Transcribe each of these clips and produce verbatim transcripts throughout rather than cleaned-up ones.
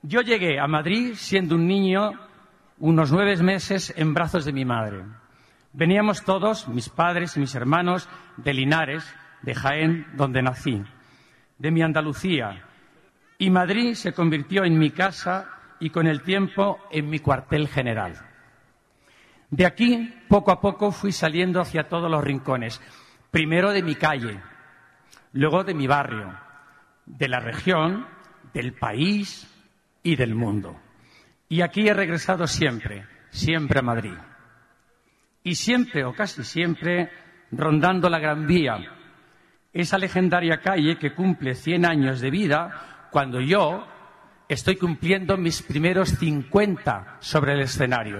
Yo llegué a Madrid siendo un niño, unos nueve meses, en brazos de mi madre. Veníamos todos, mis padres y mis hermanos, de Linares, de Jaén, donde nací, de mi Andalucía. Y Madrid se convirtió en mi casa y con el tiempo en mi cuartel general. De aquí, poco a poco, fui saliendo hacia todos los rincones. Primero de mi calle, luego de mi barrio, de la región, del país y del mundo. Y aquí he regresado siempre, siempre a Madrid. Y siempre, o casi siempre, rondando la Gran Vía, esa legendaria calle que cumple cien años de vida cuando yo estoy cumpliendo mis primeros cincuenta sobre el escenario.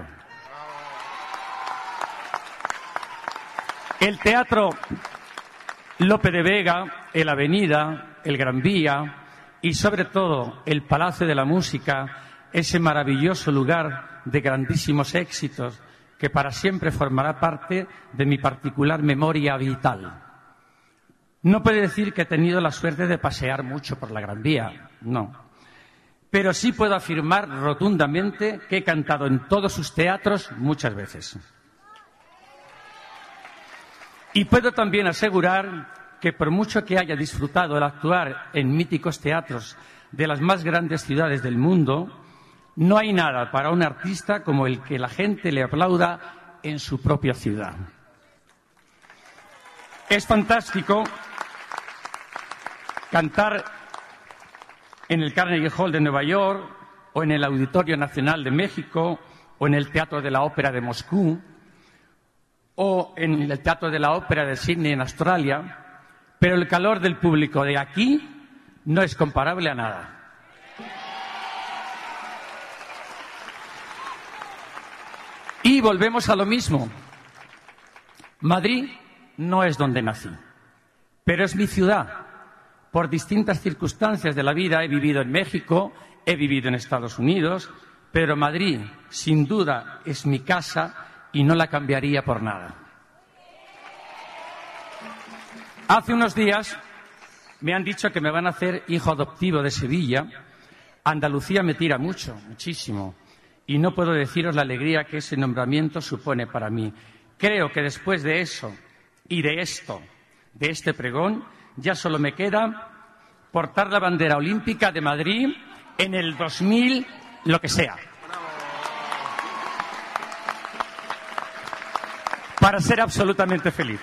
El Teatro Lope de Vega, el Avenida, el Gran Vía y, sobre todo, el Palacio de la Música, ese maravilloso lugar de grandísimos éxitos que para siempre formará parte de mi particular memoria vital. No puedo decir que he tenido la suerte de pasear mucho por la Gran Vía, no. Pero sí puedo afirmar rotundamente que he cantado en todos sus teatros muchas veces. Y puedo también asegurar que por mucho que haya disfrutado el actuar en míticos teatros de las más grandes ciudades del mundo, no hay nada para un artista como el que la gente le aplauda en su propia ciudad. Es fantástico cantar en el Carnegie Hall de Nueva York, o en el Auditorio Nacional de México, o en el Teatro de la Ópera de Moscú, o en el Teatro de la Ópera de Sydney en Australia, pero el calor del público de aquí no es comparable a nada. Y volvemos a lo mismo. Madrid no es donde nací, pero es mi ciudad. Por distintas circunstancias de la vida he vivido en México, he vivido en Estados Unidos, pero Madrid, sin duda, es mi casa y no la cambiaría por nada. Hace unos días me han dicho que me van a hacer hijo adoptivo de Sevilla. Andalucía me tira mucho, muchísimo, y no puedo deciros la alegría que ese nombramiento supone para mí. Creo que después de eso y de esto, de este pregón, ya solo me queda portar la bandera olímpica de Madrid en el dos mil, lo que sea. Para ser absolutamente feliz.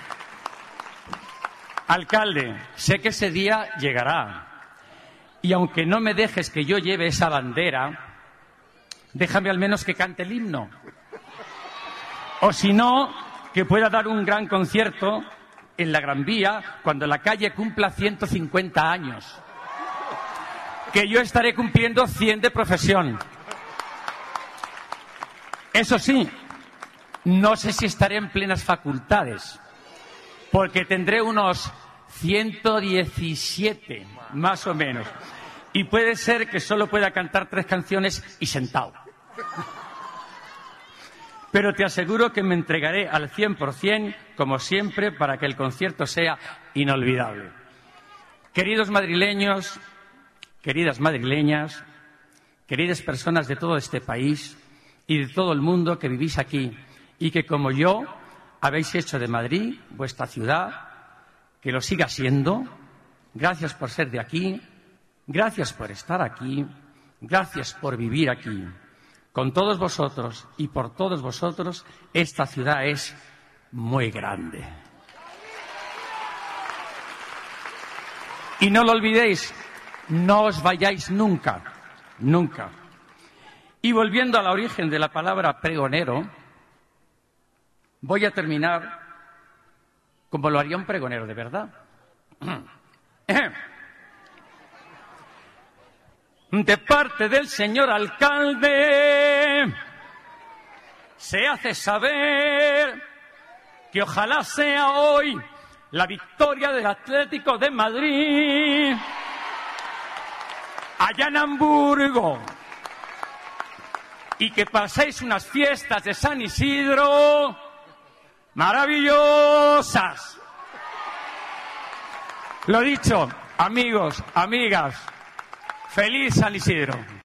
Alcalde, sé que ese día llegará. Y aunque no me dejes que yo lleve esa bandera, déjame al menos que cante el himno. O si no, que pueda dar un gran concierto en la Gran Vía cuando la calle cumpla ciento cincuenta años. Que yo estaré cumpliendo cien de profesión. Eso sí, no sé si estaré en plenas facultades, porque tendré unos ciento diecisiete, más o menos. Y puede ser que solo pueda cantar tres canciones y sentado. Pero te aseguro que me entregaré al cien por cien, como siempre, para que el concierto sea inolvidable. Queridos madrileños, queridas madrileñas, queridas personas de todo este país y de todo el mundo que vivís aquí y que, como yo, habéis hecho de Madrid vuestra ciudad, que lo siga siendo. Gracias por ser de aquí, gracias por estar aquí, gracias por vivir aquí. Con todos vosotros y por todos vosotros, esta ciudad es muy grande. Y no lo olvidéis, no os vayáis nunca, nunca. Y volviendo al origen de la palabra pregonero, voy a terminar como lo haría un pregonero de verdad. De parte del señor alcalde, se hace saber que ojalá sea hoy la victoria del Atlético de Madrid allá en Hamburgo, y que paséis unas fiestas de San Isidro maravillosas. Lo dicho, amigos, amigas, feliz San Isidro.